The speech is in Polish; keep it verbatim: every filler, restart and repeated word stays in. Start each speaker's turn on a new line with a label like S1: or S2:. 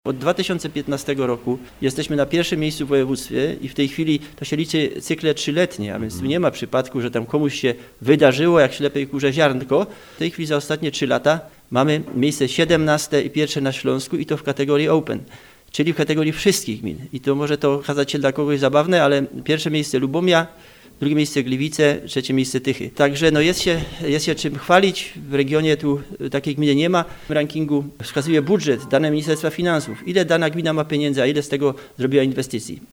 S1: Od dwa tysiące piętnastego roku jesteśmy na pierwszym miejscu w województwie i w tej chwili to się liczy cykle trzyletnie, a więc tu nie ma przypadku, że tam komuś się wydarzyło jak ślepej kurze ziarnko. W tej chwili za ostatnie trzy lata mamy miejsce siedemnaste i pierwsze na Śląsku i to w kategorii Open, czyli w kategorii wszystkich gmin. I to może to okazać się dla kogoś zabawne, ale pierwsze miejsce Lubomia, drugie miejsce Gliwice, trzecie miejsce Tychy. Także no jest, się, jest się czym chwalić. W regionie tu takiej gminy nie ma. W rankingu wskazuje budżet, dane Ministerstwa Finansów, ile dana gmina ma pieniędzy, a ile z tego zrobiła inwestycji.